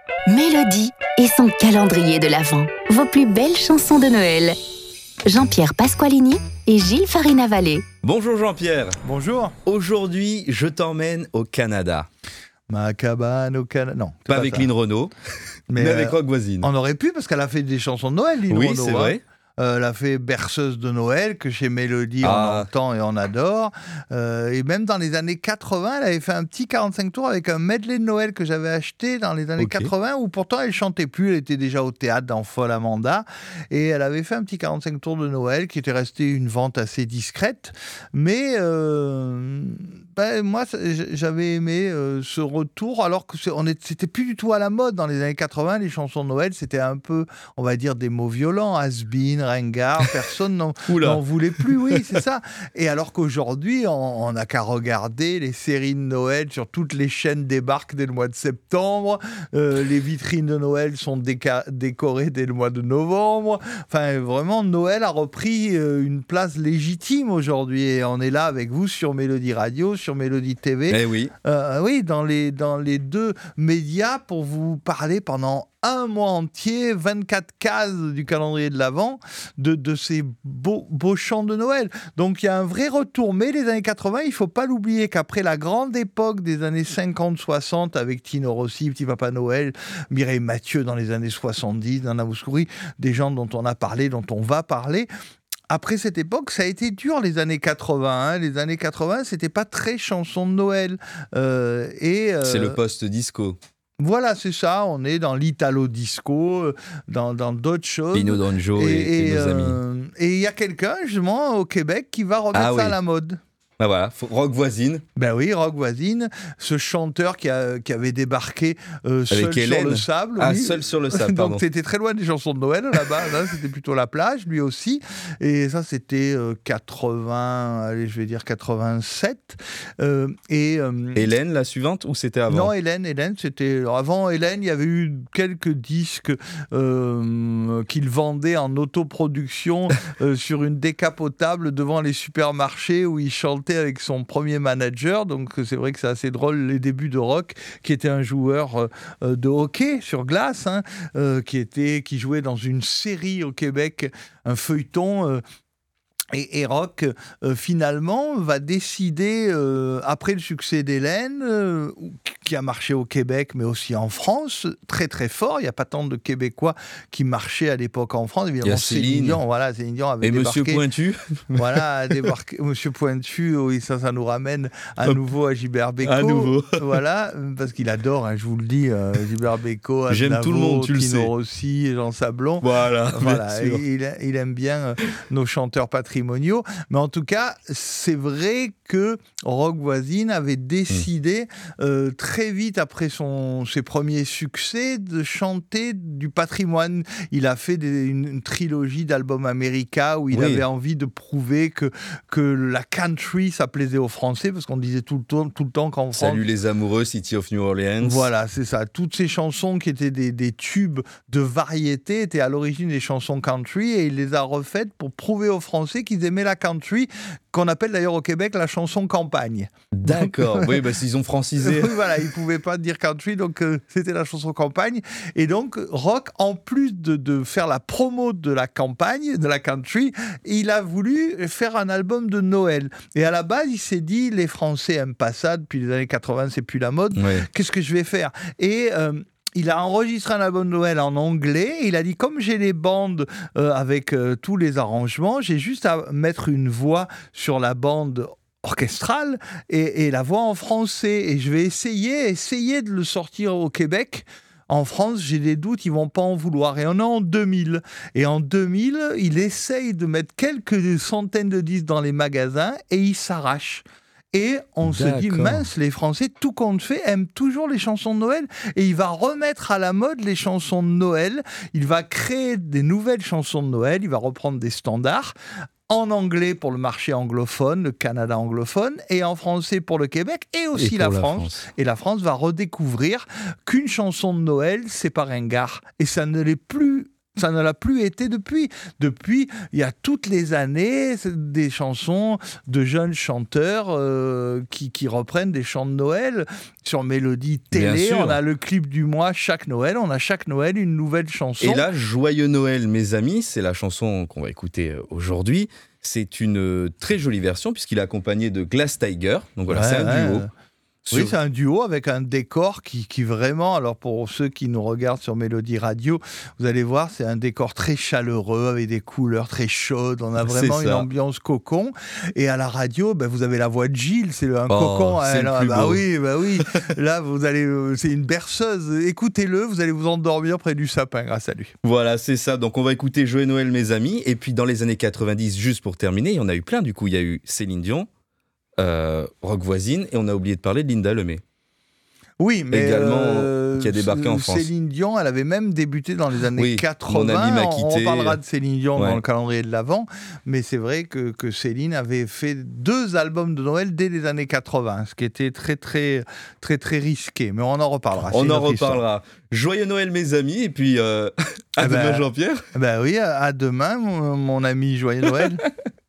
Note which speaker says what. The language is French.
Speaker 1: Mélodie et son calendrier de l'Avent. Vos plus belles chansons de Noël. Jean-Pierre Pasqualini et Gilles Farina-Vallée.
Speaker 2: Bonjour Jean-Pierre.
Speaker 3: Bonjour.
Speaker 2: Aujourd'hui, je t'emmène au Canada.
Speaker 3: Ma cabane au Canada. Non.
Speaker 2: Pas avec Lynn Renaud, mais avec Rock Voisine.
Speaker 3: On aurait pu parce qu'elle a fait des chansons de Noël, Lynn
Speaker 2: Oui,
Speaker 3: Renaud.
Speaker 2: c'est vrai.
Speaker 3: Elle a fait Berceuse de Noël, que chez Mélodie on entend et on adore. Et même dans les années 80, elle avait fait un petit 45 tours avec un medley de Noël que j'avais acheté dans les années 80, où pourtant elle chantait plus, elle était déjà au théâtre dans Folle Amanda. Et elle avait fait un petit 45 tours de Noël qui était resté une vente assez discrète. Mais moi, j'avais aimé ce retour, alors que c'était plus du tout à la mode dans les années 80. Les chansons de Noël, c'était un peu, on va dire, des mots violents, has-been, ringard, personne n'en voulait plus, oui, c'est ça. Et alors qu'aujourd'hui, on n'a qu'à regarder les séries de Noël sur toutes les chaînes débarquent dès le mois de septembre, les vitrines de Noël sont décorées dès le mois de novembre. Enfin, vraiment, Noël a repris une place légitime aujourd'hui et on est là avec vous sur Mélodie Radio, sur Mélodie TV.
Speaker 2: Eh oui.
Speaker 3: Oui, dans les deux médias pour vous parler pendant un mois entier, 24 cases du calendrier de l'Avent, de ces beaux chants de Noël. Donc il y a un vrai retour. Mais les années 80, il ne faut pas l'oublier qu'après la grande époque des années 50-60 avec Tino Rossi, Petit Papa Noël, Mireille Mathieu dans les années 70, Nana Mouskouri, des gens dont on a parlé, dont on va parler. Après cette époque, ça a été dur les années 80. Les années 80, c'était pas très chanson de Noël.
Speaker 2: C'est le post-disco.
Speaker 3: Voilà, c'est ça. On est dans l'italo-disco, dans d'autres choses.
Speaker 2: Pino Danjo et nos amis.
Speaker 3: Et il y a quelqu'un, justement, au Québec, qui va remettre ça à la mode.
Speaker 2: Ah voilà, Rock Voisine.
Speaker 3: Ben oui, Rock Voisine, ce chanteur qui avait débarqué seul
Speaker 2: Hélène.
Speaker 3: sur le sable.
Speaker 2: Ah,
Speaker 3: oui.
Speaker 2: seul sur le sable, pardon.
Speaker 3: Donc c'était très loin des chansons de Noël là-bas, hein, c'était plutôt la plage, lui aussi. Et ça, c'était 87.
Speaker 2: Hélène, la suivante, ou c'était avant ?
Speaker 3: Non, Hélène, c'était... Avant Hélène, il y avait eu quelques disques qu'il vendait en autoproduction sur une décapotable devant les supermarchés où il chantait avec son premier manager. Donc c'est vrai que c'est assez drôle, les débuts de Rock, qui était un joueur de hockey sur glace, qui jouait dans une série au Québec, un feuilleton. Et Rock, finalement, va décider, après le succès d'Hélène, qui a marché au Québec, mais aussi en France, très très fort. Il n'y a pas tant de Québécois qui marchaient à l'époque en France. Évidemment, Céline Dion, Céline Dion avait débarqué.
Speaker 2: Et Monsieur Pointu.
Speaker 3: Voilà, débarqué. Monsieur Pointu, oui, ça nous ramène à nouveau à Gilbert Bécaud.
Speaker 2: À nouveau.
Speaker 3: Voilà, parce qu'il adore, je vous le dis, Gilbert Bécaud,
Speaker 2: J'aime tout le monde, tu le sais.
Speaker 3: Tino Rossi, Jean Sablon.
Speaker 2: Voilà.
Speaker 3: Il aime bien nos chanteurs patrimoniaux. Mais en tout cas, c'est vrai que Rock Voisine avait décidé très vite après ses premiers succès de chanter du patrimoine. Il a fait une trilogie d'albums America où il avait envie de prouver que la country, ça plaisait aux Français, parce qu'on disait tout le temps qu'en France...
Speaker 2: Salut les amoureux, City of New Orleans.
Speaker 3: Voilà, c'est ça. Toutes ces chansons qui étaient des tubes de variété étaient à l'origine des chansons country et il les a refaites pour prouver aux Français qu'ils aimaient la country, qu'on appelle d'ailleurs au Québec la chanson campagne.
Speaker 2: D'accord, oui, ils ont francisé.
Speaker 3: Voilà, ils ne pouvaient pas dire country, donc c'était la chanson campagne. Et donc, Rock, en plus de faire la promo de la campagne, de la country, il a voulu faire un album de Noël. Et à la base, il s'est dit, les Français n'aiment pas ça, depuis les années 80, c'est plus la mode, qu'est-ce que je vais faire ? Et... il a enregistré un album de Noël en anglais et il a dit, comme j'ai les bandes avec tous les arrangements, j'ai juste à mettre une voix sur la bande orchestrale et la voix en français. Et je vais essayer de le sortir au Québec. En France, j'ai des doutes, ils ne vont pas en vouloir. Et on est en 2000. Et en 2000, il essaye de mettre quelques centaines de disques dans les magasins et il s'arrache. Et on se dit, mince, les Français, tout compte fait, aiment toujours les chansons de Noël. Et il va remettre à la mode les chansons de Noël. Il va créer des nouvelles chansons de Noël. Il va reprendre des standards en anglais pour le marché anglophone, le Canada anglophone, et en français pour le Québec, et aussi la France. Et la France va redécouvrir qu'une chanson de Noël, c'est pas ringard. Et ça ne l'est plus Ça ne l'a plus été depuis. Depuis, il y a toutes les années des chansons de jeunes chanteurs qui reprennent des chants de Noël sur Mélodie Télé. On a le clip du mois chaque Noël. On a chaque Noël une nouvelle chanson.
Speaker 2: Et là, Joyeux Noël, mes amis, c'est la chanson qu'on va écouter aujourd'hui. C'est une très jolie version puisqu'il est accompagné de Glass Tiger. Donc voilà, c'est un duo.
Speaker 3: Oui, c'est un duo avec un décor qui vraiment, alors pour ceux qui nous regardent sur Mélodie Radio, vous allez voir, c'est un décor très chaleureux avec des couleurs très chaudes. On a vraiment une ambiance cocon. Et à la radio, vous avez la voix de Gilles, c'est un cocon.
Speaker 2: C'est le plus beau.
Speaker 3: Oui. Là, c'est une berceuse. Écoutez-le, vous allez vous endormir près du sapin grâce à lui.
Speaker 2: Voilà, c'est ça. Donc on va écouter Joyeux Noël, mes amis. Et puis dans les années 90, juste pour terminer, il y en a eu plein. Du coup, il y a eu Céline Dion, Rock Voisine, et on a oublié de parler de Linda Lemay.
Speaker 3: Oui, mais
Speaker 2: également qui a débarqué en France.
Speaker 3: Céline Dion, elle avait même débuté dans les années 80.
Speaker 2: Mon ami m'a quitté.
Speaker 3: On reparlera de Céline Dion dans le calendrier de l'Avent, mais c'est vrai que Céline avait fait 2 albums de Noël dès les années 80, ce qui était très risqué. Mais on en reparlera.
Speaker 2: On en reparlera. Joyeux Noël, mes amis, et puis à demain, Jean-Pierre.
Speaker 3: Oui, à demain, mon ami. Joyeux Noël.